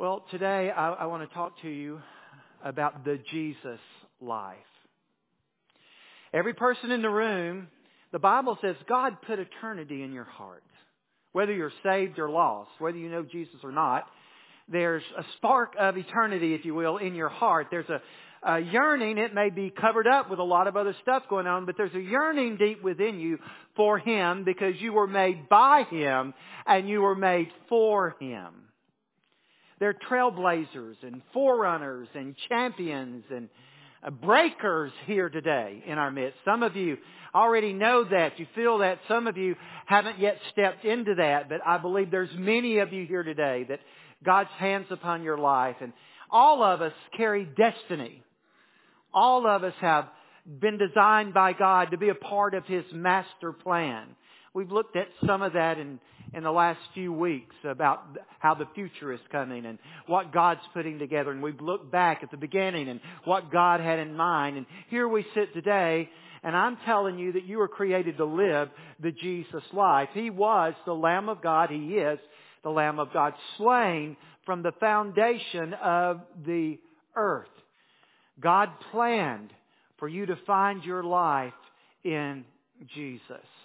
Well, today I want to talk to you about the Jesus life. Every person in the room, the Bible says God put eternity in your heart. Whether you're saved or lost, whether you know Jesus or not, there's a spark of eternity, if you will, in your heart. There's a yearning. It may be covered up with a lot of other stuff going on, but there's a yearning deep within you for Him because you were made by Him and you were made for Him. They're trailblazers and forerunners and champions and breakers here today in our midst. Some of you already know that. You feel that. Some of you haven't yet stepped into that. But I believe there's many of you here today that God's hands upon your life. And all of us carry destiny. All of us have been designed by God to be a part of His master plan. We've looked at some of that in the last few weeks about how the future is coming and what God's putting together. And we've looked back at the beginning and what God had in mind. And here we sit today, and I'm telling you that you were created to live the Jesus life. He was the Lamb of God. He is the Lamb of God, slain from the foundation of the earth. God planned for you to find your life in Jesus.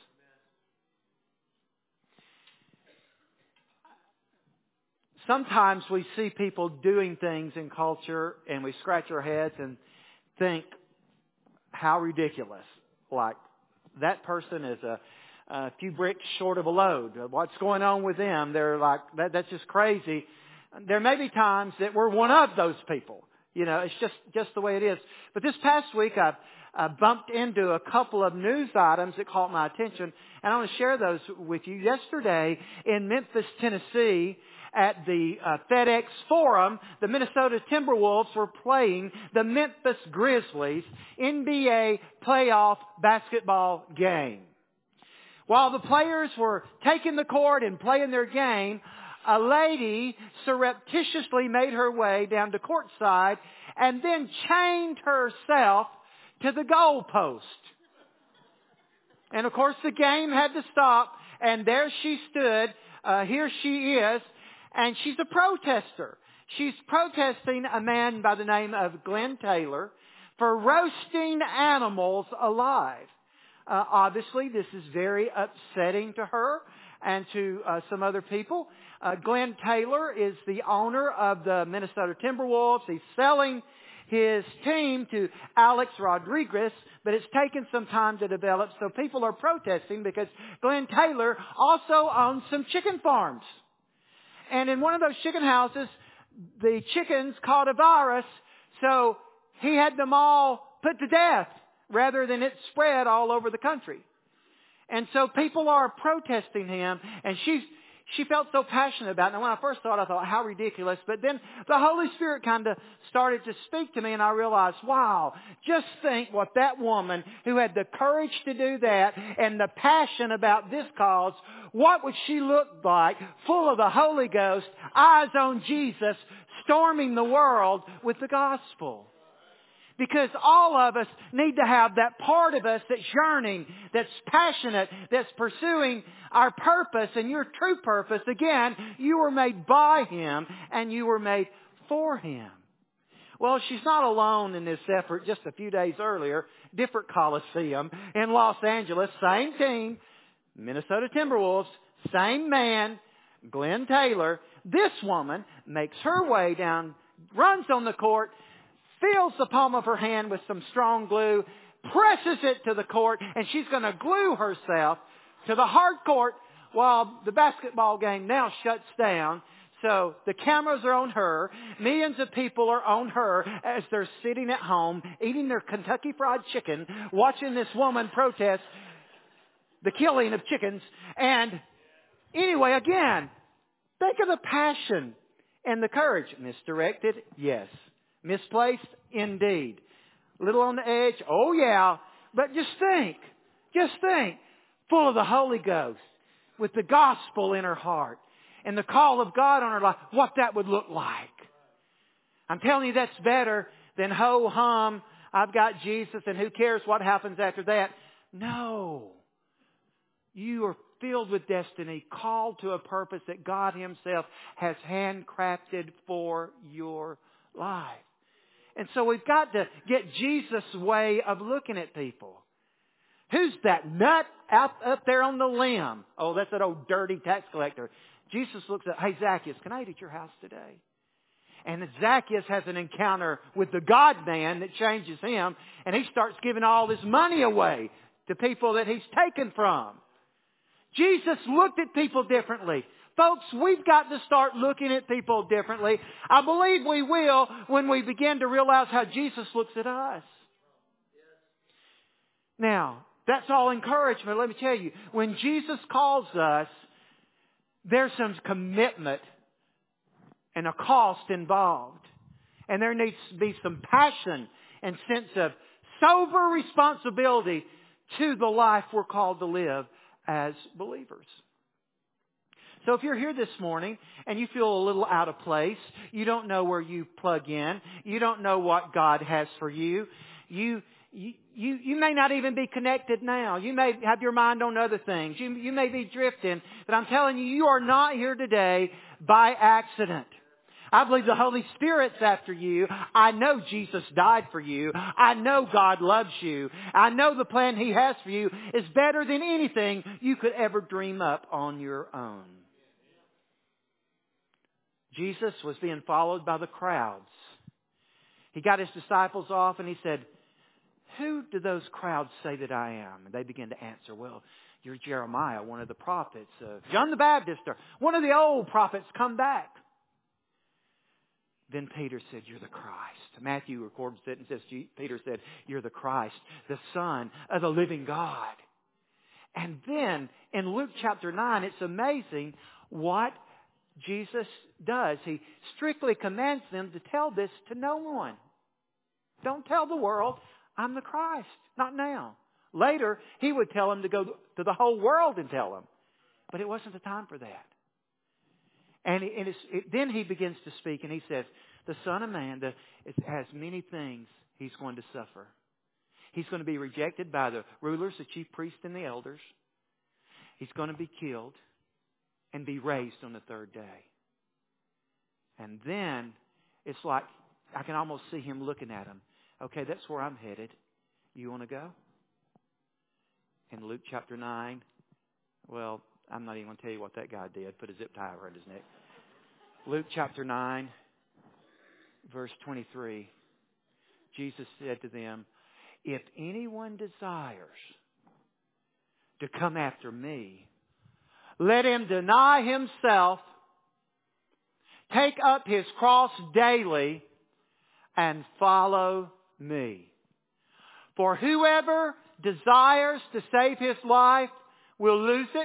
Sometimes we see people doing things in culture and we scratch our heads and think, how ridiculous. Like, that person is a few bricks short of a load. What's going on with them? They're like, that's just crazy. There may be times that we're one of those people. You know, it's just the way it is. But this past week I bumped into a couple of news items that caught my attention, and I want to share those with you. Yesterday in Memphis, Tennessee, at the FedEx Forum, the Minnesota Timberwolves were playing the Memphis Grizzlies NBA playoff basketball game. While the players were taking the court and playing their game, a lady surreptitiously made her way down to courtside and then chained herself to the goalpost. And of course the game had to stop, and there she stood. Here she is. And she's a protester. She's protesting a man by the name of Glenn Taylor for roasting animals alive. Obviously, this is very upsetting to her and to some other people. Glenn Taylor is the owner of the Minnesota Timberwolves. He's selling his team to Alex Rodriguez, but it's taken some time to develop. So people are protesting because Glenn Taylor also owns some chicken farms. And in one of those chicken houses, the chickens caught a virus, so he had them all put to death rather than it spread all over the country. And so people are protesting him, and she felt so passionate about it. And when I first thought, I thought, how ridiculous. But then the Holy Spirit kind of started to speak to me, and I realized, wow, just think what that woman who had the courage to do that and the passion about this cause, what would she look like, full of the Holy Ghost, eyes on Jesus, storming the world with the gospel? Because all of us need to have that part of us that's yearning, that's passionate, that's pursuing our purpose and your true purpose. Again, you were made by Him and you were made for Him. Well, she's not alone in this effort. Just a few days earlier, different Coliseum in Los Angeles, same team, Minnesota Timberwolves, same man, Glenn Taylor. This woman makes her way down, runs on the court, fills the palm of her hand with some strong glue, presses it to the court, and she's going to glue herself to the hard court while the basketball game now shuts down. So the cameras are on her. Millions of people are on her as they're sitting at home, eating their Kentucky Fried Chicken, watching this woman protest the killing of chickens. And anyway, again, think of the passion and the courage. Misdirected? Yes. Misplaced? Indeed. A little on the edge? Oh yeah. But just think. Full of the Holy Ghost, with the gospel in her heart and the call of God on her life, what that would look like. I'm telling you, that's better than ho hum, I've got Jesus and who cares what happens after that. No. You are filled with destiny, called to a purpose that God Himself has handcrafted for your life. And so we've got to get Jesus' way of looking at people. Who's that nut up there on the limb? Oh, that's that old dirty tax collector. Jesus looks at, hey, Zacchaeus, can I eat at your house today? And Zacchaeus has an encounter with the God-man that changes him, and he starts giving all his money away to people that he's taken from. Jesus looked at people differently. Folks, we've got to start looking at people differently. I believe we will when we begin to realize how Jesus looks at us. Now, that's all encouragement. Let me tell you, when Jesus calls us, there's some commitment and a cost involved. And there needs to be some passion and sense of sober responsibility to the life we're called to live as believers. So if you're here this morning and you feel a little out of place, you don't know where you plug in, you don't know what God has for you, you may not even be connected now. You may have your mind on other things. You may be drifting. But I'm telling you, you are not here today by accident. I believe the Holy Spirit's after you. I know Jesus died for you. I know God loves you. I know the plan He has for you is better than anything you could ever dream up on your own. Jesus was being followed by the crowds. He got His disciples off and He said, who do those crowds say that I am? And they began to answer, well, you're Jeremiah, one of the prophets, John the Baptist, or one of the old prophets come back. Then Peter said, you're the Christ. Matthew records it and says, Peter said, you're the Christ, the Son of the living God. And then in Luke chapter 9, it's amazing what Jesus does. He strictly commands them to tell this to no one. Don't tell the world, I'm the Christ. Not now. Later, He would tell them to go to the whole world and tell them. But it wasn't the time for that. And then He begins to speak and He says, the Son of Man has many things He's going to suffer. He's going to be rejected by the rulers, the chief priests, and the elders. He's going to be killed and be raised on the third day. And then it's like, I can almost see Him looking at him. Okay, that's where I'm headed. You want to go? In Luke chapter 9, well, I'm not even going to tell you what that guy did. Put a zip tie around his neck. Luke chapter 9, verse 23. Jesus said to them, if anyone desires to come after me, let him deny himself, take up his cross daily, and follow me. For whoever desires to save his life will lose it.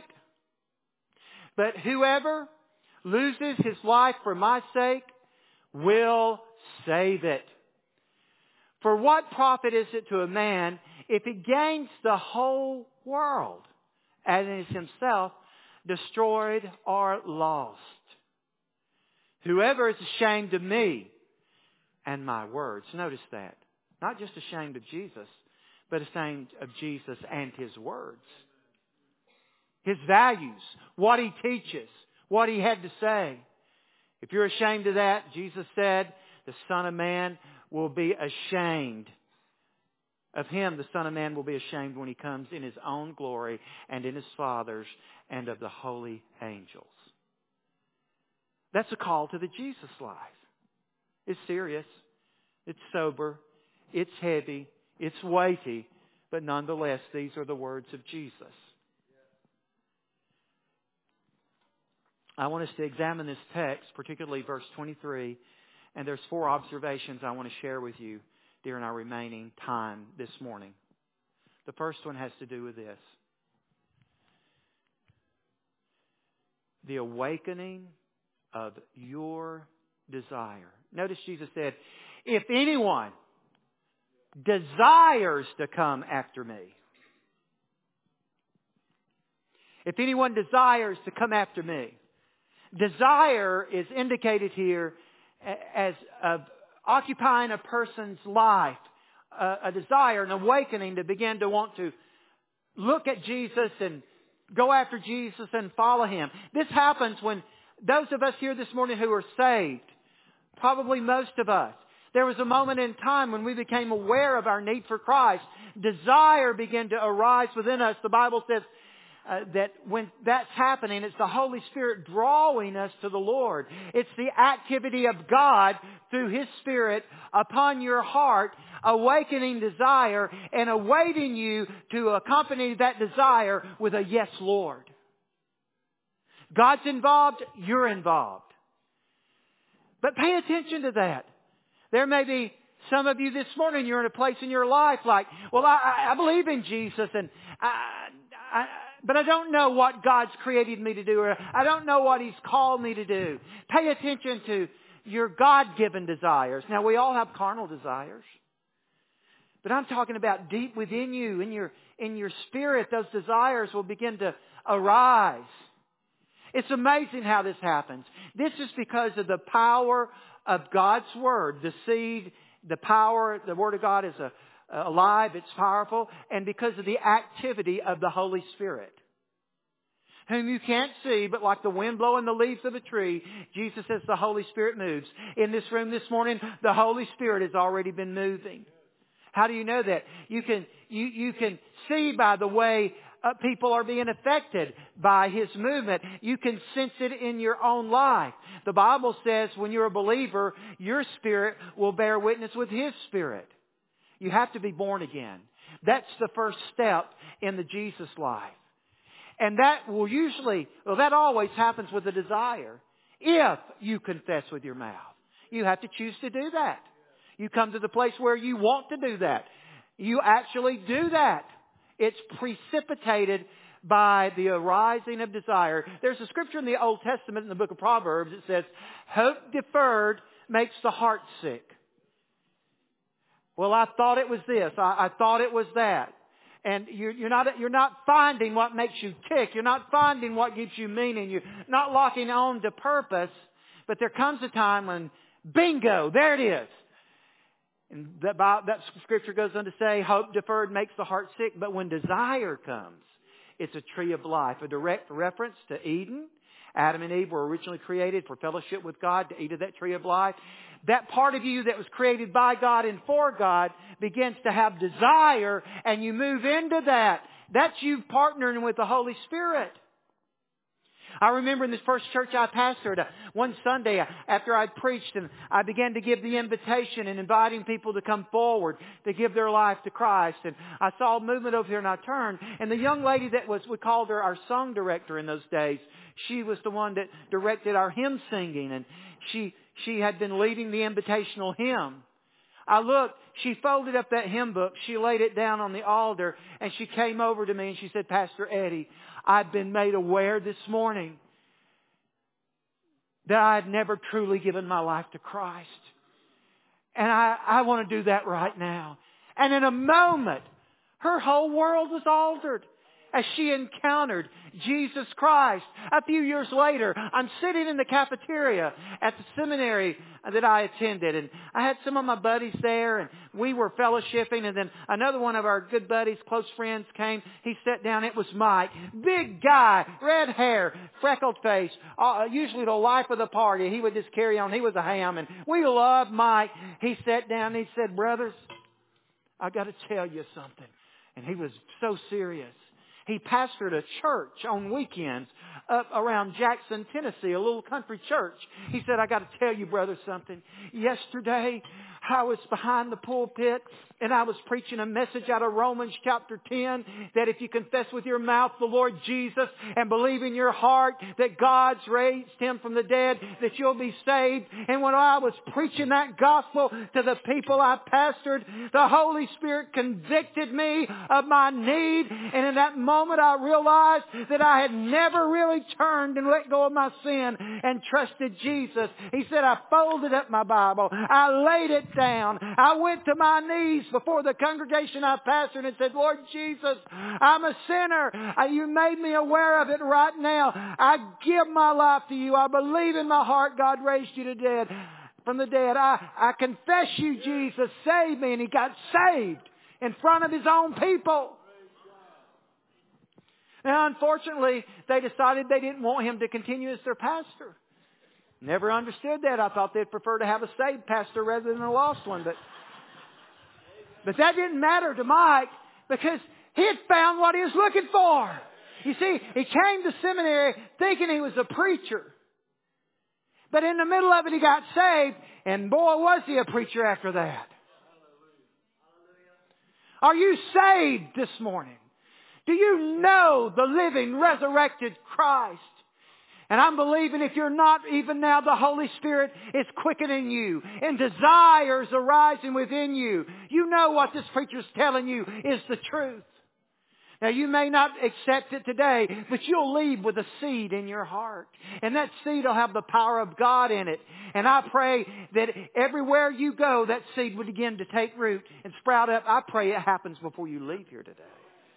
But whoever loses his life for my sake will save it. For what profit is it to a man if he gains the whole world and is himself destroyed or lost? Whoever is ashamed of me and my words. Notice that. Not just ashamed of Jesus, but ashamed of Jesus and His words. His values, what He teaches, what He had to say. If you're ashamed of that, Jesus said, the Son of Man will be ashamed. Of Him, the Son of Man will be ashamed when He comes in His own glory and in His Father's and of the holy angels. That's a call to the Jesus life. It's serious. It's sober. It's heavy. It's weighty. But nonetheless, these are the words of Jesus. I want us to examine this text, particularly verse 23. And there's 4 observations I want to share with you during our remaining time this morning. The first one has to do with this. The awakening of your desire. Notice Jesus said, if anyone desires to come after me. If anyone desires to come after me. Desire is indicated here as occupying a person's life. A desire, an awakening to begin to want to look at Jesus and go after Jesus and follow Him. This happens when those of us here this morning who are saved, probably most of us, there was a moment in time when we became aware of our need for Christ. Desire began to arise within us. The Bible says that when that's happening, it's the Holy Spirit drawing us to the Lord. It's the activity of God through His Spirit upon your heart, awakening desire and awaiting you to accompany that desire with a yes, Lord. God's involved, you're involved. But pay attention to that. There may be some of you this morning, you're in a place in your life like, well, I believe in Jesus, and but I don't know what God's created me to do, or I don't know what He's called me to do. Pay attention to your God-given desires. Now, we all have carnal desires. But I'm talking about deep within you, in your spirit, those desires will begin to arise. It's amazing how this happens. This is because of the power of God's Word. The seed, the power, the Word of God is alive, it's powerful, and because of the activity of the Holy Spirit, whom you can't see, but like the wind blowing the leaves of a tree, Jesus says the Holy Spirit moves. In this room this morning, the Holy Spirit has already been moving. How do you know that? You can see by the way people are being affected by His movement. You can sense it in your own life. The Bible says when you're a believer, your spirit will bear witness with His Spirit. You have to be born again. That's the first step in the Jesus life. And that will that always happens with a desire. If you confess with your mouth. You have to choose to do that. You come to the place where you want to do that. You actually do that. It's precipitated by the arising of desire. There's a scripture in the Old Testament in the book of Proverbs that says, hope deferred makes the heart sick. Well, I thought it was this. I thought it was that. And you're not finding what makes you tick. You're not finding what gives you meaning. You're not locking on to purpose. But there comes a time when, bingo, there it is. And that scripture goes on to say, hope deferred makes the heart sick. But when desire comes, it's a tree of life. A direct reference to Eden. Adam and Eve were originally created for fellowship with God, to eat of that tree of life. That part of you that was created by God and for God begins to have desire, and you move into that. That's you partnering with the Holy Spirit. I remember in this first church I pastored, one Sunday after I'd preached, and I began to give the invitation and inviting people to come forward to give their life to Christ. And I saw a movement over here, and I turned, and the young lady we called her our song director in those days. She was the one that directed our hymn singing, and she had been leading the invitational hymn. I looked, she folded up that hymn book, she laid it down on the altar, and she came over to me and she said, Pastor Eddie, I've been made aware this morning that I had never truly given my life to Christ. And I want to do that right now. And in a moment, her whole world was altered as she encountered Jesus Christ. A few years later, I'm sitting in the cafeteria at the seminary that I attended, and I had some of my buddies there, and we were fellowshipping, and then another one of our good buddies, close friends, came. He sat down. It was Mike. Big guy, red hair, freckled face, usually the life of the party. He would just carry on. He was a ham, and we loved Mike. He sat down, and he said, brothers, I got to tell you something. And he was so serious. He pastored a church on weekends up around Jackson, Tennessee, a little country church. He said, I got to tell you, brother, something. Yesterday, I was behind the pulpit and I was preaching a message out of Romans chapter 10 that if you confess with your mouth the Lord Jesus and believe in your heart that God's raised Him from the dead, that you'll be saved. And when I was preaching that gospel to the people I pastored, the Holy Spirit convicted me of my need. And in that moment I realized that I had never really turned and let go of my sin and trusted Jesus. He said, I folded up my Bible. I laid it down. I went to my knees before the congregation I pastored and said, Lord Jesus, I'm a sinner. You made me aware of it right now. I give my life to you. I believe in my heart God raised you from the dead. I confess you, Jesus. Save me. And he got saved in front of his own people. Now, unfortunately, they decided they didn't want him to continue as their pastor. Never understood that. I thought they'd prefer to have a saved pastor rather than a lost one. But that didn't matter to Mike because he had found what he was looking for. You see, he came to seminary thinking he was a preacher. But in the middle of it, he got saved, and boy, was he a preacher after that. Are you saved this morning? Do you know the living, resurrected Christ? And I'm believing if you're not, even now the Holy Spirit is quickening you and desires arising within you. You know what this preacher's telling you is the truth. Now you may not accept it today, but you'll leave with a seed in your heart. And that seed will have the power of God in it. And I pray that everywhere you go, that seed would begin to take root and sprout up. I pray it happens before you leave here today.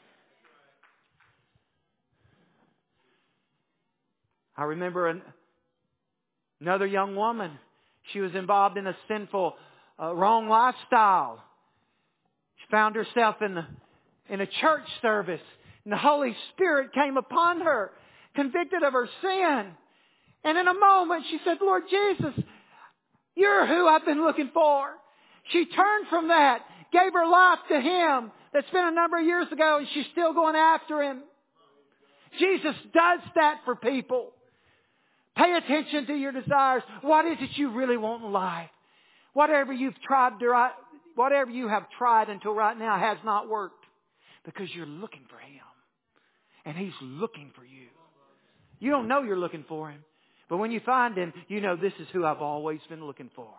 I remember another young woman. She was involved in a sinful, wrong lifestyle. She found herself in a church service, and the Holy Spirit came upon her, convicted of her sin. And in a moment, she said, Lord Jesus, You're who I've been looking for. She turned from that, gave her life to Him. That's been a number of years ago, and she's still going after Him. Jesus does that for people. Pay attention to your desires. What is it you really want in life? Whatever you have tried until right now has not worked. Because you're looking for Him. And He's looking for you. You don't know you're looking for Him. But when you find Him, you know this is who I've always been looking for.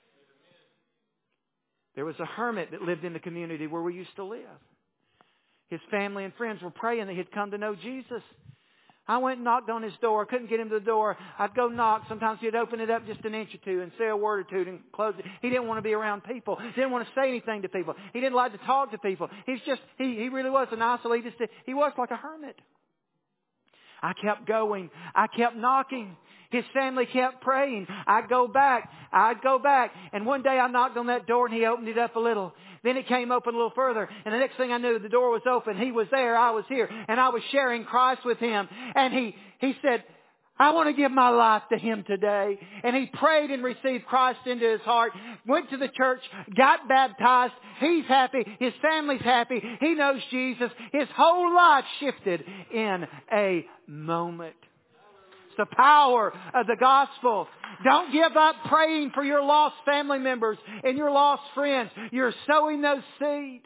There was a hermit that lived in the community where we used to live. His family and friends were praying that he'd come to know Jesus. I went and knocked on his door. Couldn't get him to the door. I'd go knock. Sometimes he'd open it up just an inch or two and say a word or two and close it. He didn't want to be around people. He didn't want to say anything to people. He didn't like to talk to people. He really was an isolated. He was like a hermit. I kept going. I kept knocking. His family kept praying. I'd go back. And one day I knocked on that door and he opened it up a little. Then it came open a little further. And the next thing I knew, the door was open. He was there. I was here. And I was sharing Christ with him. And he said, I want to give my life to Him today. And he prayed and received Christ into his heart. Went to the church. Got baptized. He's happy. His family's happy. He knows Jesus. His whole life shifted in a moment. The power of the gospel. Don't give up praying for your lost family members and your lost friends. You're sowing those seed.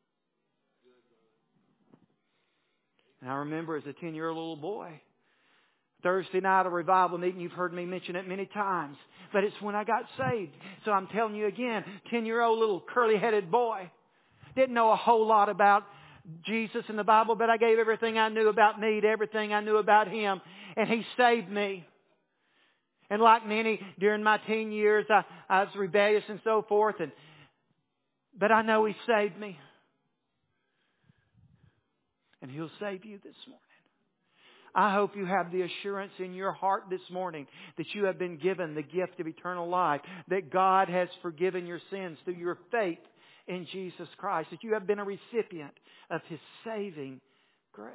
And I remember as a 10-year-old little boy, Thursday night, a revival meeting, you've heard me mention it many times. But it's when I got saved. So I'm telling you again, 10-year-old little curly-headed boy. Didn't know a whole lot about Jesus and the Bible, but I gave everything I knew about me to everything I knew about Him. And He saved me. And like many, during my teen years, I was rebellious and so forth. But I know He saved me. And He'll save you this morning. I hope you have the assurance in your heart this morning that you have been given the gift of eternal life, that God has forgiven your sins through your faith in Jesus Christ, that you have been a recipient of His saving grace.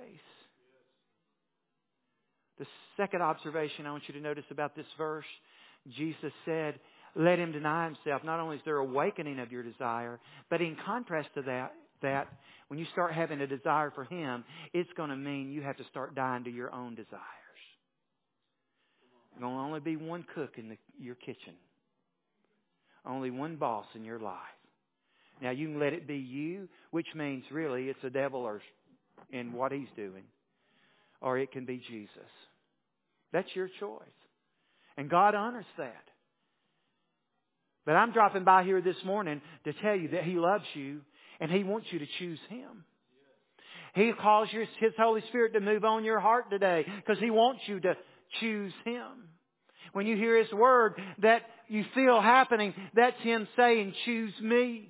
The second observation I want you to notice about this verse, Jesus said, let him deny himself. Not only is there awakening of your desire, but in contrast to that when you start having a desire for Him, it's going to mean you have to start dying to your own desires. There's going to only be one cook in your kitchen. Only one boss in your life. Now you can let it be you, which means really it's the devil in what he's doing. Or it can be Jesus. That's your choice. And God honors that. But I'm dropping by here this morning to tell you that He loves you and He wants you to choose Him. He calls His Holy Spirit to move on your heart today because He wants you to choose Him. When you hear His word that you feel happening, that's Him saying, choose me.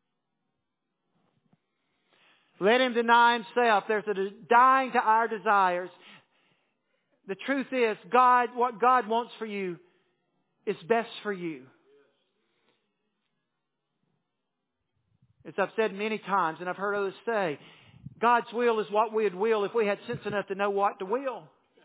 Let him deny himself. There's a dying to our desires. The truth is, what God wants for you is best for you. As I've said many times, and I've heard others say, God's will is what we'd will if we had sense enough to know what to will.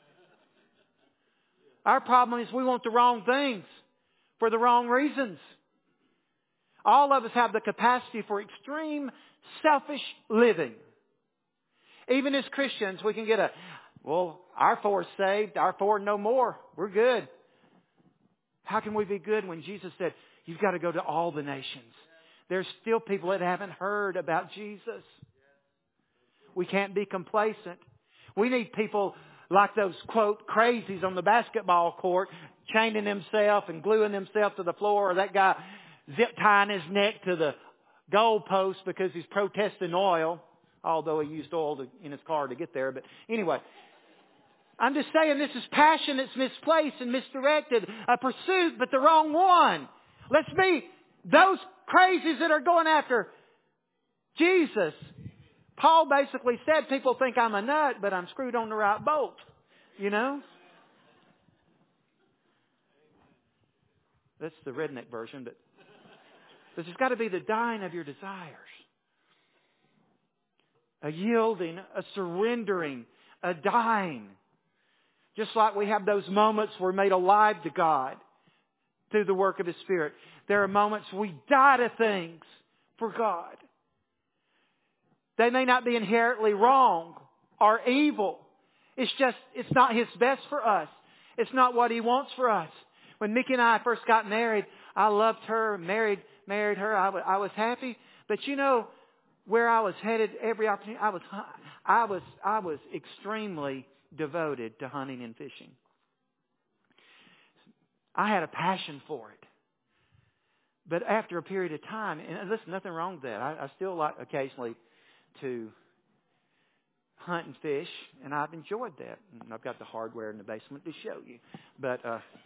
Our problem is we want the wrong things for the wrong reasons. All of us have the capacity for extreme selfish living. Even as Christians, we can get our four is saved, our four no more. We're good. How can we be good when Jesus said, you've got to go to all the nations? There's still people that haven't heard about Jesus. We can't be complacent. We need people like those, quote, crazies on the basketball court, chaining themselves and gluing themselves to the floor, or that guy zip tying his neck to the goalpost because he's protesting oil, although he used oil in his car to get there. But anyway, I'm just saying this is passion that's misplaced and misdirected, a pursuit, but the wrong one. Let's be those crazies that are going after Jesus. Paul basically said, people think I'm a nut, but I'm screwed on the right bolt. You know? That's the redneck version, but there's got to be the dying of your desires. A yielding, a surrendering, a dying. Just like we have those moments we're made alive to God through the work of His Spirit. There are moments we die to things for God. They may not be inherently wrong or evil. It's not His best for us. It's not what He wants for us. When Mickey and I first got married, I loved her, married her. I was happy. But you know where I was headed every opportunity? I was extremely devoted to hunting and fishing. I had a passion for it. But after a period of time, and listen, nothing wrong with that. I still like occasionally to hunt and fish, and I've enjoyed that. And I've got the hardware in the basement to show you. But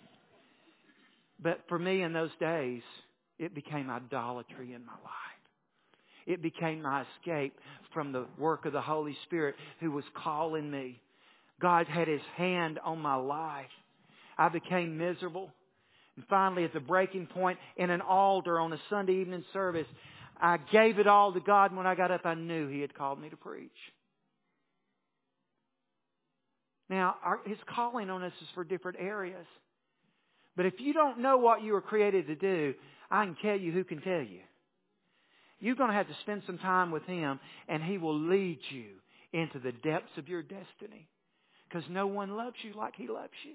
for me in those days, it became idolatry in my life. It became my escape from the work of the Holy Spirit who was calling me. God had His hand on my life. I became miserable. And finally, at the breaking point in an altar on a Sunday evening service, I gave it all to God. And when I got up, I knew He had called me to preach. Now, His calling on us is for different areas. But if you don't know what you were created to do, I can tell you who can tell you. You're going to have to spend some time with Him, and He will lead you into the depths of your destiny. Because no one loves you like He loves you.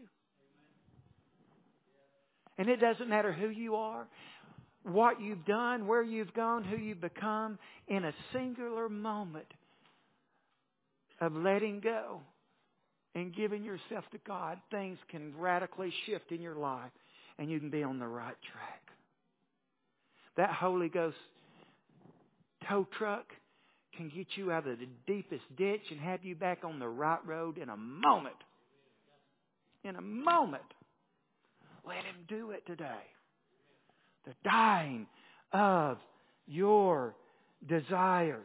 And it doesn't matter who you are, what you've done, where you've gone, who you've become. In a singular moment of letting go and giving yourself to God, things can radically shift in your life and you can be on the right track. That Holy Ghost tow truck can get you out of the deepest ditch and have you back on the right road in a moment. In a moment. Let Him do it today. The dying of your desires.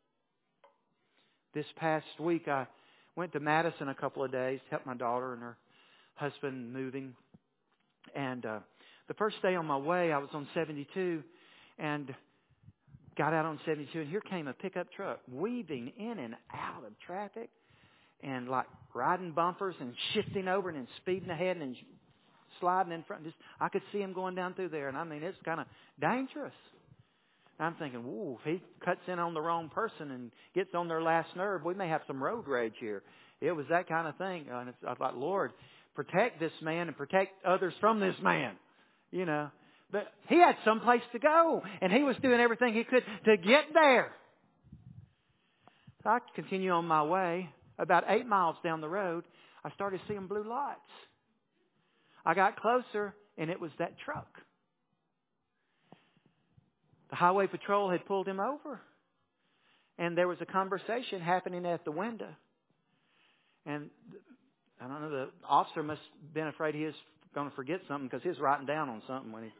This past week I went to Madison a couple of days to help my daughter and her husband moving. And the first day on my way I was on 72 and got out on 72, and here came a pickup truck weaving in and out of traffic and like riding bumpers and shifting over and then speeding ahead and sliding in front. I could see him going down through there, and I mean, it's kind of dangerous. And I'm thinking, whoa, if he cuts in on the wrong person and gets on their last nerve, we may have some road rage here. It was that kind of thing. And I thought, Lord, protect this man and protect others from this man, you know. But he had someplace to go, and he was doing everything he could to get there. So I continue on my way. About 8 miles down the road, I started seeing blue lights. I got closer, and it was that truck. The highway patrol had pulled him over, and there was a conversation happening at the window. And I don't know, the officer must have been afraid he was going to forget something because he was writing down on something when he...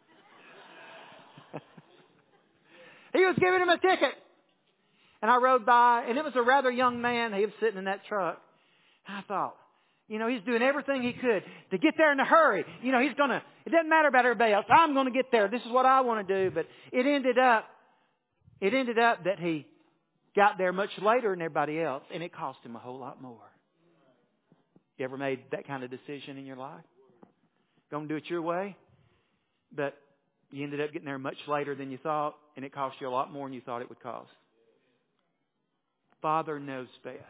He was giving him a ticket. And I rode by, and it was a rather young man. He was sitting in that truck. And I thought, you know, he's doing everything he could to get there in a hurry. You know, it doesn't matter about everybody else. I'm going to get there. This is what I want to do. But it ended up that he got there much later than everybody else, and it cost him a whole lot more. You ever made that kind of decision in your life? Going to do it your way, but you ended up getting there much later than you thought, and it cost you a lot more than you thought it would cost. Father knows best.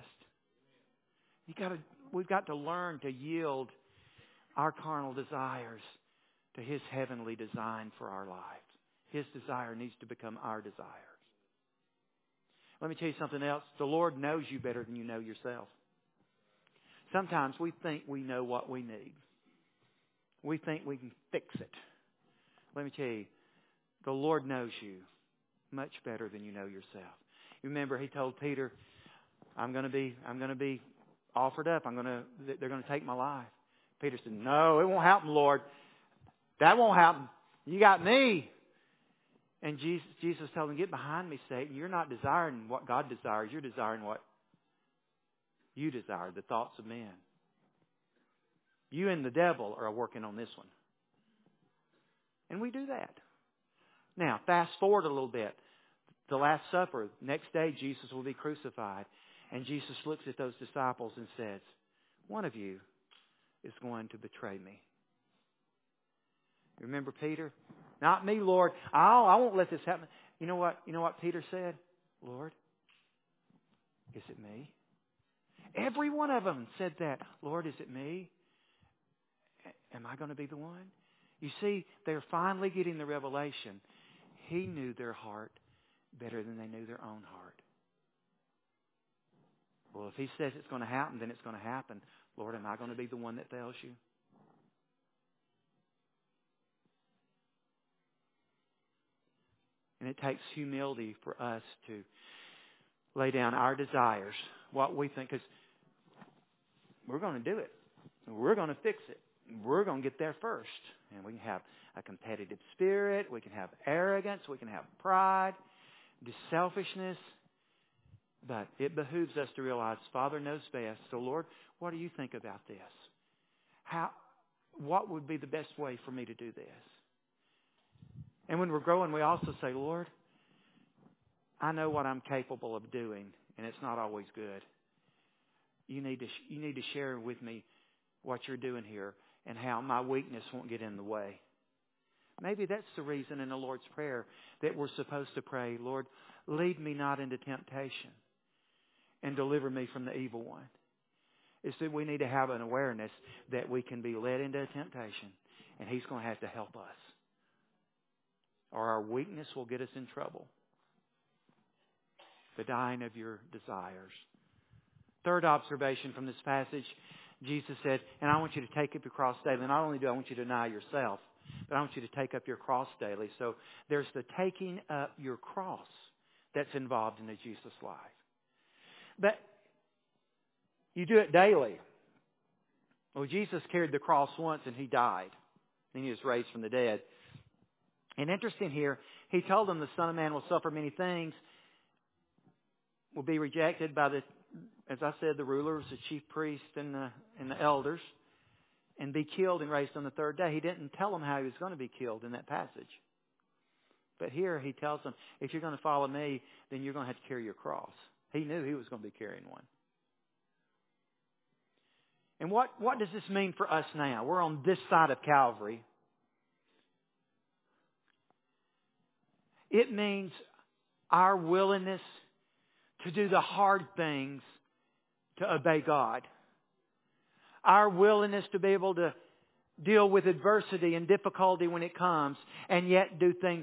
We've got to learn to yield our carnal desires to His heavenly design for our lives. His desire needs to become our desire. Let me tell you something else. The Lord knows you better than you know yourself. Sometimes we think we know what we need. We think we can fix it. Let me tell you, the Lord knows you much better than you know yourself. You remember He told Peter, I'm going to be offered up. They're going to take my life. Peter said, no, it won't happen, Lord. That won't happen. You got me. And Jesus told him, get behind me, Satan. You're not desiring what God desires. You're desiring what you desire, the thoughts of men. You and the devil are working on this one. And we do that. Now, fast forward a little bit. The Last Supper, next day Jesus will be crucified. And Jesus looks at those disciples and says, one of you is going to betray me. Remember Peter? Not me, Lord. I won't let this happen. You know what Peter said? Lord, is it me? Every one of them said that. Lord, is it me? Am I going to be the one? You see, they're finally getting the revelation. He knew their heart better than they knew their own heart. Well, if He says it's going to happen, then it's going to happen. Lord, am I going to be the one that fails you? And it takes humility for us to lay down our desires, what we think, because we're going to do it. We're going to fix it. We're going to get there first. And we can have a competitive spirit. We can have arrogance. We can have pride, selfishness. But it behooves us to realize Father knows best. So, Lord, what do you think about this? What would be the best way for me to do this? And when we're growing, we also say, Lord, I know what I'm capable of doing, and it's not always good. You need to share with me what you're doing here and how my weakness won't get in the way. Maybe that's the reason in the Lord's Prayer that we're supposed to pray, Lord, lead me not into temptation and deliver me from the evil one. It's that we need to have an awareness that we can be led into a temptation, and He's going to have to help us. Or our weakness will get us in trouble. The dying of your desires. Third observation from this passage, Jesus said, and I want you to take up your cross daily. Not only do I want you to deny yourself, but I want you to take up your cross daily. So there's the taking up your cross that's involved in the Jesus life. But you do it daily. Well, Jesus carried the cross once and He died. And He was raised from the dead. And interesting here, He told them the Son of Man will suffer many things, will be rejected by as I said, the rulers, the chief priests, and the elders, and be killed and raised on the third day. He didn't tell them how He was going to be killed in that passage. But here He tells them, if you're going to follow me, then you're going to have to carry your cross. He knew He was going to be carrying one. And what does this mean for us now? We're on this side of Calvary. It means our willingness to do the hard things to obey God. Our willingness to be able to deal with adversity and difficulty when it comes and yet do things.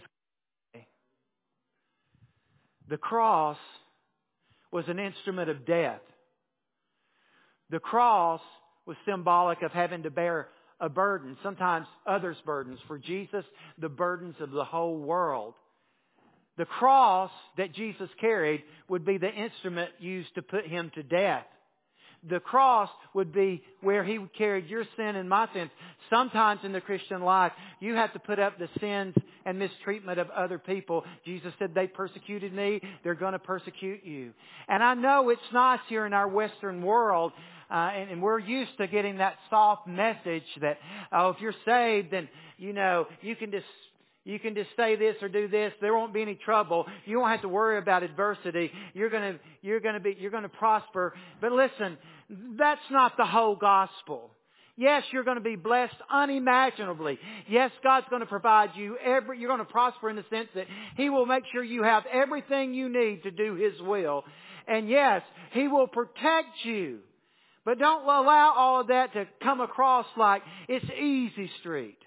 The cross was an instrument of death. The cross was symbolic of having to bear a burden, sometimes others' burdens. For Jesus, the burdens of the whole world. The cross that Jesus carried would be the instrument used to put Him to death. The cross would be where He carried your sin and my sins. Sometimes in the Christian life, you have to put up the sins and mistreatment of other people. Jesus said, they persecuted me, they're going to persecute you. And I know it's nice here in our Western world, and we're used to getting that soft message that, if you're saved, then, you can just You can just say this or do this. There won't be any trouble. You won't have to worry about adversity. You're going to prosper. But listen, that's not the whole gospel. Yes, you're going to be blessed unimaginably. Yes, God's going to provide you you're going to prosper in the sense that He will make sure you have everything you need to do His will. And yes, He will protect you. But don't allow all of that to come across like it's easy street.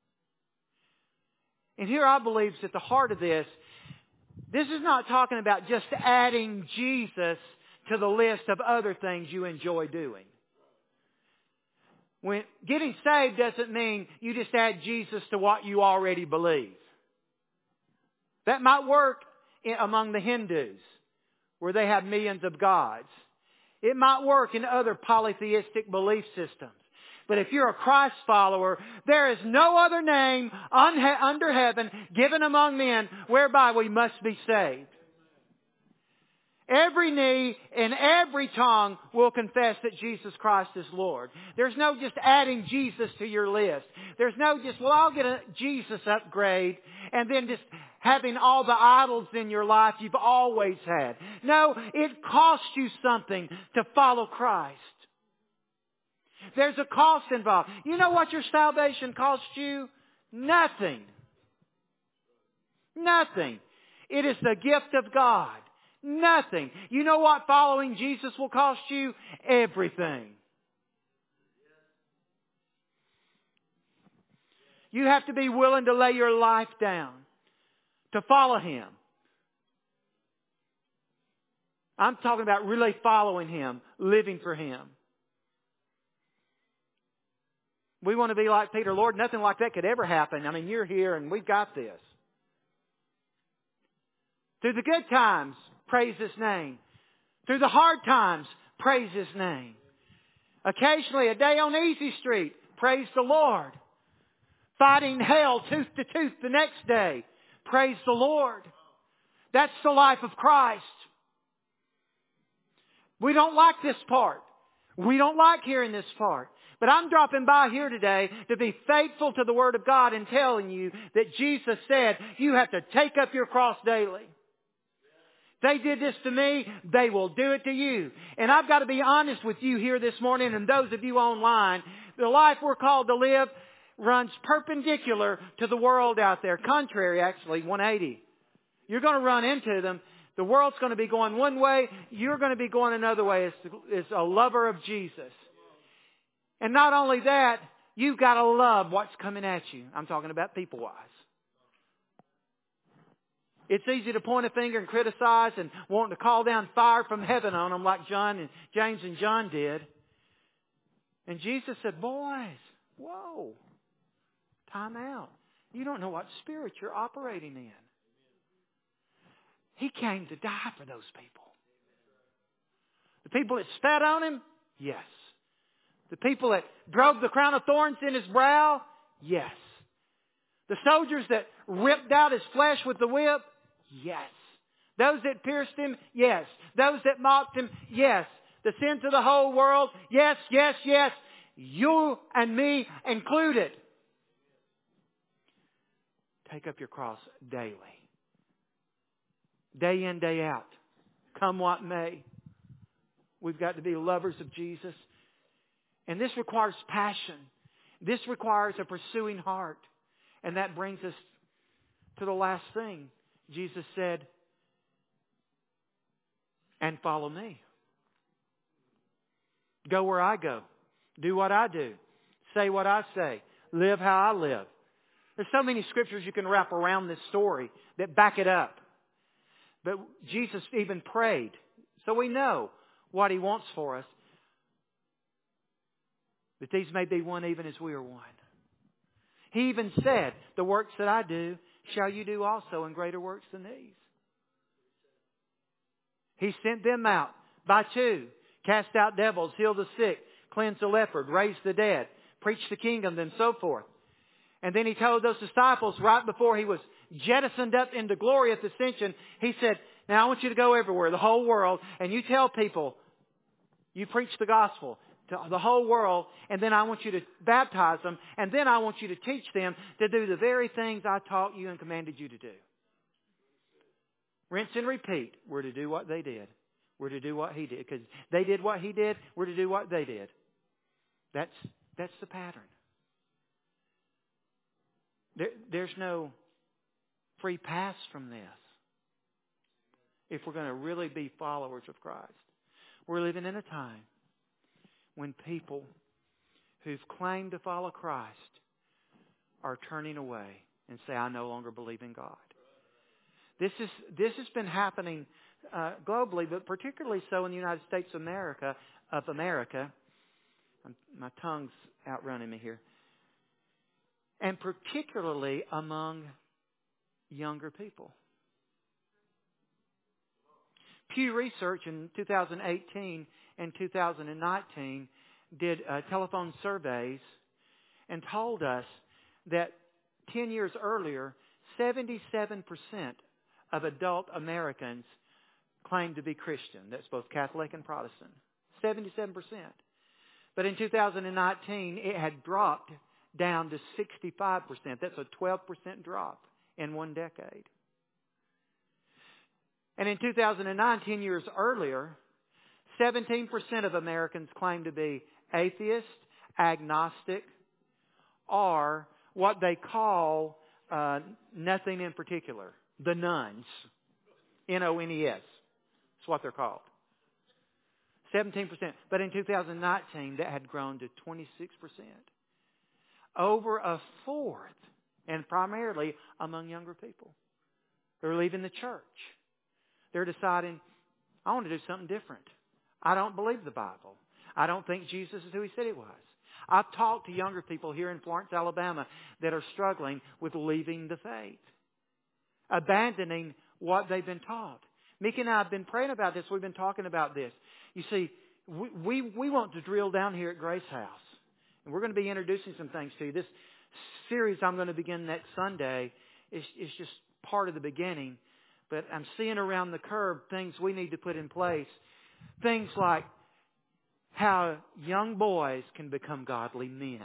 And here I believe is at the heart of this is not talking about just adding Jesus to the list of other things you enjoy doing. When getting saved doesn't mean you just add Jesus to what you already believe. That might work among the Hindus, where they have millions of gods. It might work in other polytheistic belief systems. But if you're a Christ follower, there is no other name under heaven given among men whereby we must be saved. Every knee and every tongue will confess that Jesus Christ is Lord. There's no just adding Jesus to your list. There's no just, well, I'll get a Jesus upgrade and then just having all the idols in your life you've always had. No, it costs you something to follow Christ. There's a cost involved. You know what your salvation costs you? Nothing. Nothing. It is the gift of God. Nothing. You know what following Jesus will cost you? Everything. You have to be willing to lay your life down to follow Him. I'm talking about really following Him, living for Him. We want to be like Peter. Lord, nothing like that could ever happen. I mean, you're here and we've got this. Through the good times, praise His name. Through the hard times, praise His name. Occasionally, a day on easy street, praise the Lord. Fighting hell tooth to tooth the next day, praise the Lord. That's the life of Christ. We don't like this part. We don't like hearing this part. But I'm dropping by here today to be faithful to the Word of God and telling you that Jesus said you have to take up your cross daily. They did this to me, they will do it to you. And I've got to be honest with you here this morning and those of you online. The life we're called to live runs perpendicular to the world out there. Contrary, actually, 180. You're going to run into them. The world's going to be going one way. You're going to be going another way as a lover of Jesus. And not only that, you've got to love what's coming at you. I'm talking about people-wise. It's easy to point a finger and criticize and want to call down fire from heaven on them like James and John did. And Jesus said, boys, whoa, time out. You don't know what spirit you're operating in. He came to die for those people. The people that spat on Him? Yes. The people that drove the crown of thorns in His brow? Yes. The soldiers that ripped out His flesh with the whip? Yes. Those that pierced Him? Yes. Those that mocked Him? Yes. The sins of the whole world? Yes, yes, yes. You and me included. Take up your cross daily. Day in, day out. Come what may. We've got to be lovers of Jesus. And this requires passion. This requires a pursuing heart. And that brings us to the last thing. Jesus said, and follow me. Go where I go. Do what I do. Say what I say. Live how I live. There's so many scriptures you can wrap around this story that back it up. But Jesus even prayed. So we know what He wants for us. That these may be one even as we are one. He even said, the works that I do shall you do also, and greater works than these. He sent them out by two. Cast out devils, heal the sick, cleanse the leper, raise the dead, preach the kingdom, and so forth. And then He told those disciples right before He was jettisoned up into glory at the ascension, He said, now I want you to go everywhere, the whole world, and you tell people, you preach the gospel. to the whole world, and then I want you to baptize them, and then I want you to teach them to do the very things I taught you and commanded you to do. Rinse and repeat. We're to do what they did. We're to do what He did. Because they did what He did, we're to do what they did. That's the pattern. There's no free pass from this if we're going to really be followers of Christ. We're living in a time when people who've claimed to follow Christ are turning away and say, I no longer believe in God. This has been happening globally, but particularly so in the United States of America. My tongue's outrunning me here. And particularly among younger people. Pew Research in 2018 and 2019 did telephone surveys and told us that 10 years earlier, 77% of adult Americans claimed to be Christian. That's both Catholic and Protestant. 77%. But in 2019, it had dropped down to 65%. That's a 12% drop in one decade. And in 2009, 10 years earlier, 17% of Americans claimed to be atheist, agnostic, or what they call nothing in particular. The nones. N-O-N-E-S. That's what they're called. 17%. But in 2019, that had grown to 26%. Over a fourth, and primarily among younger people. They're leaving the church. They're deciding, I want to do something different. I don't believe the Bible. I don't think Jesus is who He said He was. I've talked to younger people here in Florence, Alabama, that are struggling with leaving the faith. Abandoning what they've been taught. Mickey and I have been praying about this. We've been talking about this. You see, we want to drill down here at Grace House. And we're going to be introducing some things to you. This series I'm going to begin next Sunday is just part of the beginning. But I'm seeing around the curve things we need to put in place. Things like how young boys can become godly men.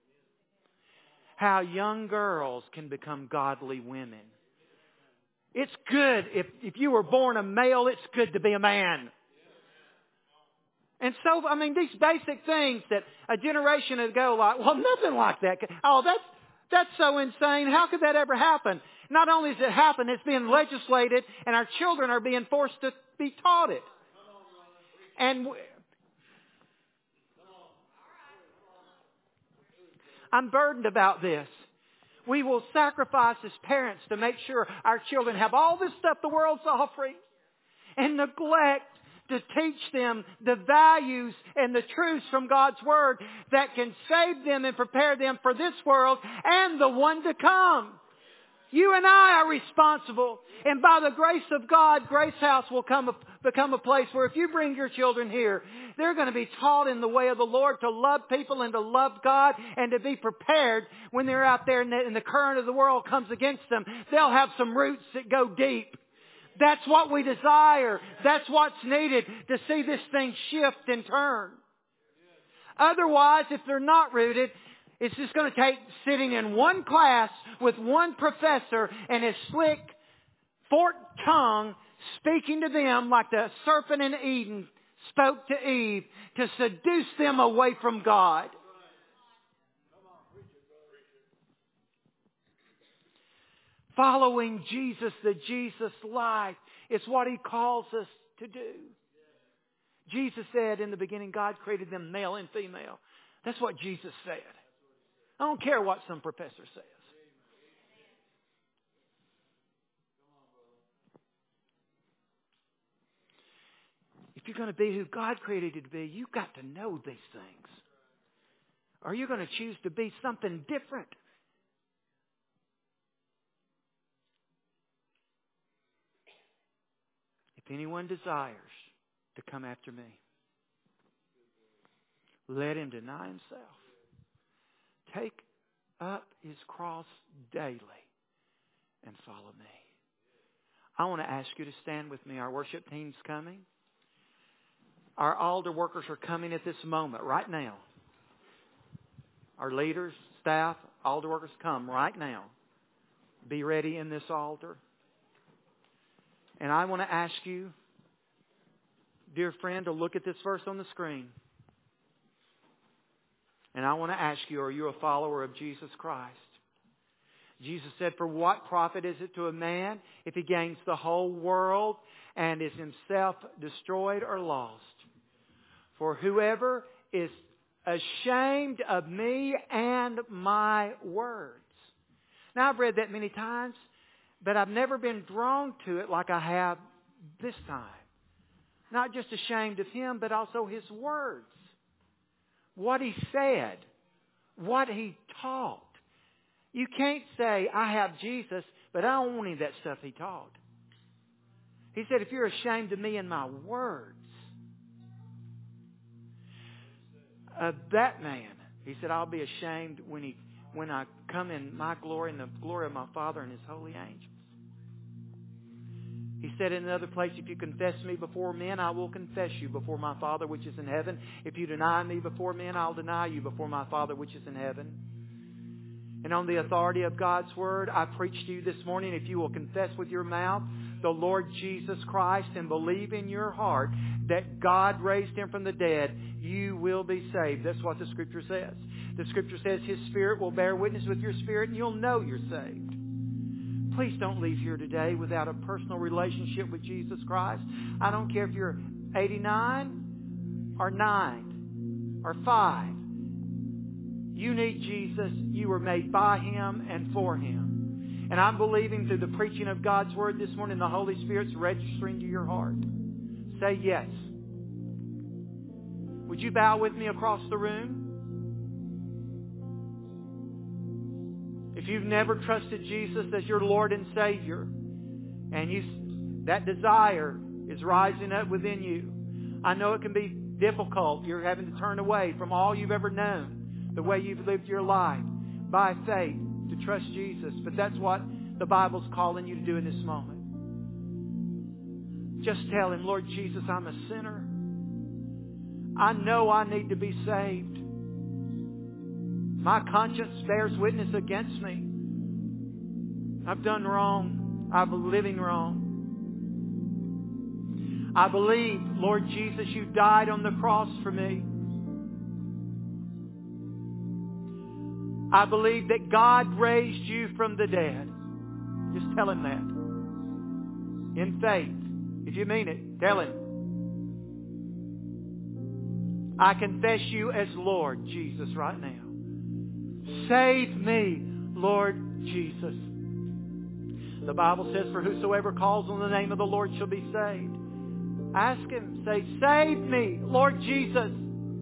How young girls can become godly women. It's good. If you were born a male, it's good to be a man. And so, these basic things that a generation ago, nothing like that. Oh, that's so insane. How could that ever happen? Not only does it happen, it's being legislated, and our children are being forced to be taught it. And I'm burdened about this. We will sacrifice as parents to make sure our children have all this stuff the world's offering, and neglect to teach them the values and the truths from God's Word that can save them and prepare them for this world and the one to come. You and I are responsible. And by the grace of God, Grace House will become a place where if you bring your children here, they're going to be taught in the way of the Lord to love people and to love God and to be prepared when they're out there and the current of the world comes against them. They'll have some roots that go deep. That's what we desire. That's what's needed to see this thing shift and turn. Otherwise, if they're not rooted, it's just going to take sitting in one class with one professor and his slick, forked tongue speaking to them like the serpent in Eden spoke to Eve to seduce them away from God. Following Jesus, the Jesus life, is what He calls us to do. Jesus said in the beginning, God created them male and female. That's what Jesus said. I don't care what some professor says. If you're going to be who God created you to be, you've got to know these things. Or you're going to choose to be something different. If anyone desires to come after me, let him deny himself. Take up his cross daily and follow me. I want to ask you to stand with me. Our worship team's coming. Our altar workers are coming at this moment, right now. Our leaders, staff, altar workers, come right now. Be ready in this altar. And I want to ask you, dear friend, to look at this verse on the screen. And I want to ask you, are you a follower of Jesus Christ? Jesus said, for what profit is it to a man if he gains the whole world and is himself destroyed or lost? For whoever is ashamed of me and my words. Now, I've read that many times, but I've never been drawn to it like I have this time. Not just ashamed of Him, but also His words. What He said. What He taught. You can't say, I have Jesus, but I don't want any of that stuff He taught. He said, if you're ashamed of me and my words, that man, He said, I'll be ashamed when I come in my glory and the glory of my Father and His holy angels. He said in another place, if you confess me before men, I will confess you before my Father which is in heaven. If you deny me before men, I'll deny you before my Father which is in heaven. And on the authority of God's Word, I preach to you this morning, if you will confess with your mouth the Lord Jesus Christ and believe in your heart that God raised Him from the dead, you will be saved. That's what the Scripture says. The Scripture says His Spirit will bear witness with your spirit and you'll know you're saved. Please don't leave here today without a personal relationship with Jesus Christ. I don't care if you're 89 or 9 or 5. You need Jesus. You were made by Him and for Him. And I'm believing through the preaching of God's Word this morning, the Holy Spirit's registering to your heart. Say yes. Would you bow with me across the room? If you've never trusted Jesus as your Lord and Savior, and that desire is rising up within you, I know it can be difficult. You're having to turn away from all you've ever known, the way you've lived your life, by faith, to trust Jesus. But that's what the Bible's calling you to do in this moment. Just tell Him, Lord Jesus, I'm a sinner. I know I need to be saved. My conscience bears witness against me. I've done wrong. I'm living wrong. I believe, Lord Jesus, You died on the cross for me. I believe that God raised You from the dead. Just tell Him that. In faith. If you mean it, tell Him. I confess You as Lord Jesus right now. Save me, Lord Jesus. The Bible says, for whosoever calls on the name of the Lord shall be saved. Ask Him, say, save me, Lord Jesus.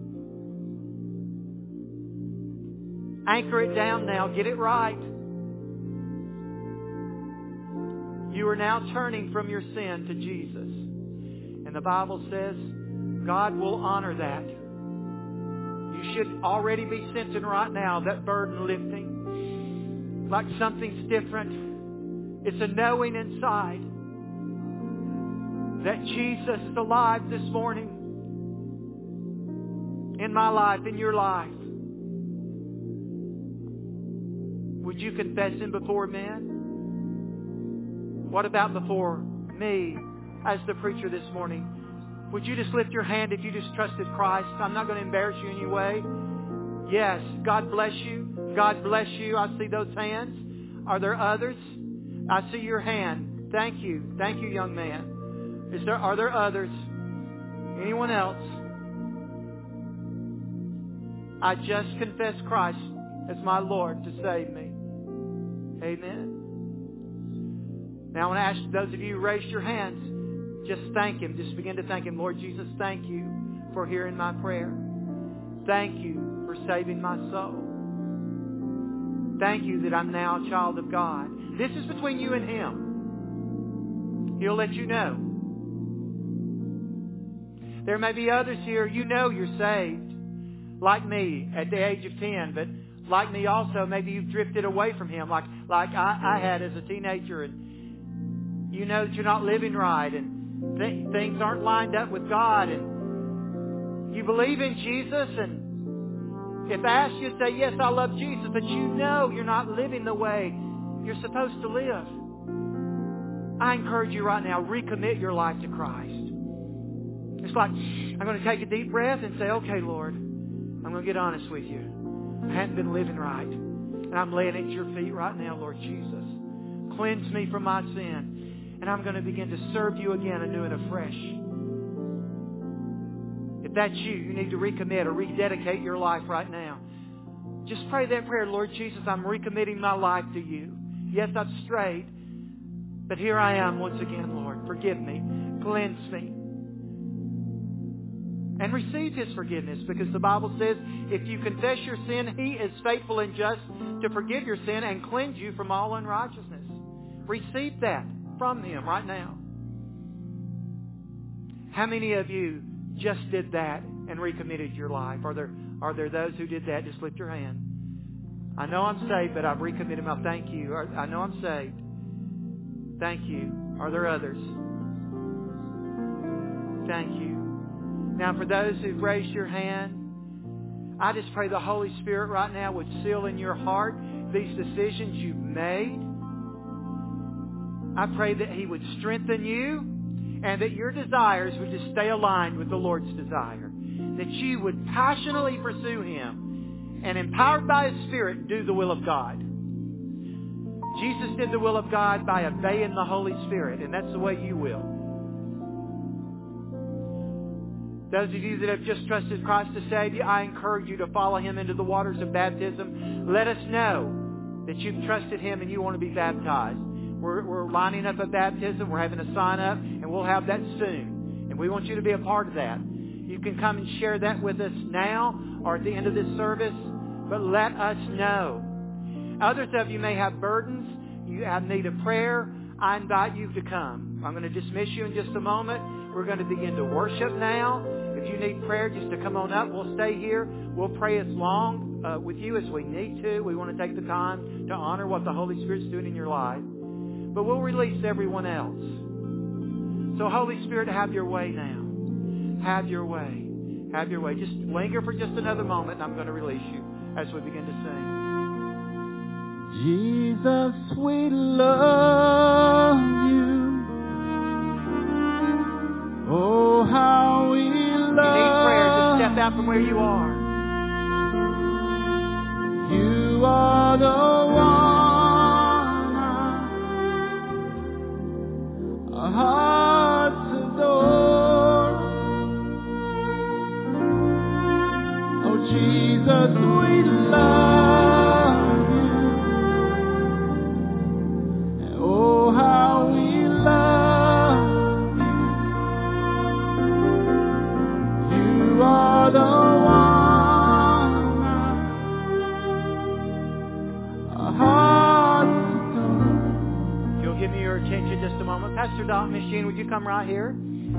Anchor it down now. Get it right. You are now turning from your sin to Jesus. And the Bible says God will honor that. You should already be sensing right now that burden lifting. Like something's different. It's a knowing inside that Jesus is alive this morning. In my life, in your life. Would you confess Him before men? What about before me as the preacher this morning? Would you just lift your hand if you just trusted Christ? I'm not going to embarrass you in any way. Yes. God bless you. God bless you. I see those hands. Are there others? I see your hand. Thank you. Thank you, young man. Are there others? Anyone else? I just confess Christ as my Lord to save me. Amen. Now I want to ask those of you who raised your hands, just thank Him. Just begin to thank Him. Lord Jesus, thank You for hearing my prayer. Thank You for saving my soul. Thank You that I'm now a child of God. This is between you and Him. He'll let you know. There may be others here, you know you're saved. Like me at the age of 10, but like me also, maybe you've drifted away from Him like I had as a teenager, and you know that you're not living right and things aren't lined up with God, and You believe in Jesus, and if asked, you say, yes, I love Jesus, but you know you're not living the way you're supposed to live. I encourage you right now, recommit your life to Christ. It's like, I'm going to take a deep breath and say, okay, Lord, I'm going to get honest with you. I hadn't been living right. And I'm laying it at your feet right now, Lord Jesus. Cleanse me from my sin. And I'm going to begin to serve you again anew and afresh. If that's you, you need to recommit or rededicate your life right now. Just pray that prayer, Lord Jesus, I'm recommitting my life to you. Yes, I've strayed, but here I am once again, Lord. Forgive me. Cleanse me. And receive His forgiveness, because the Bible says if you confess your sin, He is faithful and just to forgive your sin and cleanse you from all unrighteousness. Receive that from Him right now. How many of you just did that and recommitted your life? Are there those who did that? Just lift your hand. I know I'm saved, but I've recommitted my. Thank you. I know I'm saved. Thank you. Are there others? Thank you. Now, for those who've raised your hand, I just pray the Holy Spirit right now would seal in your heart these decisions you've made. I pray that He would strengthen you and that your desires would just stay aligned with the Lord's desire. That you would passionately pursue Him and, empowered by His Spirit, do the will of God. Jesus did the will of God by obeying the Holy Spirit, and that's the way you will. Those of you that have just trusted Christ to save you, I encourage you to follow Him into the waters of baptism. Let us know that you've trusted Him and you want to be baptized. We're lining up a baptism. We're having a sign up, and we'll have that soon. And we want you to be a part of that. You can come and share that with us now or at the end of this service, but let us know. Others of you may have burdens. You have need of prayer. I invite you to come. I'm going to dismiss you in just a moment. We're going to begin to worship now. If you need prayer, just to come on up. We'll stay here. We'll pray as long with you as we need to. We want to take the time to honor what the Holy Spirit's doing in your life. But we'll release everyone else. So Holy Spirit, have your way now. Have your way. Have your way. Just linger for just another moment, and I'm going to release you as we begin to sing. Jesus, we love you. Oh, how we love you. If you need prayer, just step out from where you are. You are the one our hearts adore. Oh, Jesus, we love you. Oh, how we love you. You are the one our hearts adore. If you'll give me your attention just a moment. Pastor Dot, Miss Jean, would you come right here?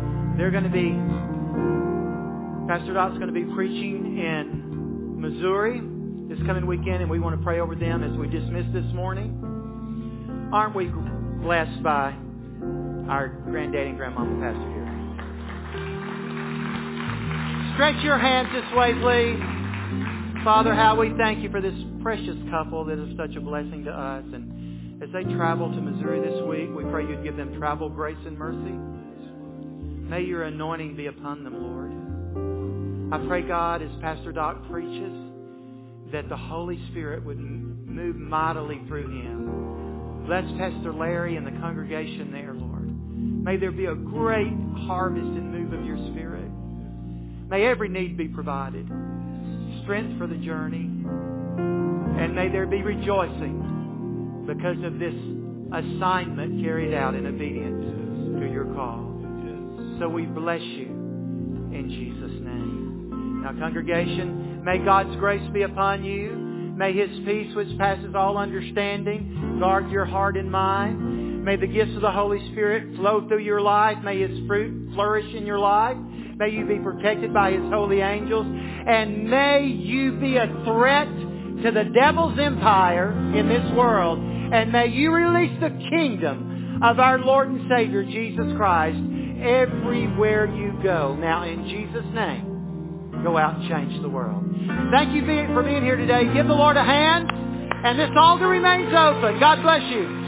Pastor Dot's going to be preaching in Missouri this coming weekend, and we want to pray over them as we dismiss this morning. Aren't we blessed by our granddaddy and grandmama pastor here? Stretch your hands this way, please. Father, how we thank you for this precious couple that is such a blessing to us. And as they travel to Missouri this week, we pray you'd give them travel grace and mercy. May your anointing be upon them, Lord. I pray, God, as Pastor Doc preaches, that the Holy Spirit would move mightily through him. Bless Pastor Larry and the congregation there, Lord. May there be a great harvest and move of your Spirit. May every need be provided. Strength for the journey. And may there be rejoicing because of this assignment carried out in obedience to your call. So we bless you in Jesus' name. Now, congregation, may God's grace be upon you. May His peace, which passes all understanding, guard your heart and mind. May the gifts of the Holy Spirit flow through your life. May His fruit flourish in your life. May you be protected by His holy angels. And may you be a threat to the devil's empire in this world. And may you release the kingdom of our Lord and Savior, Jesus Christ, everywhere you go. Now, in Jesus' name, go out and change the world. Thank you for being here today. Give the Lord a hand. And this altar remains open. God bless you.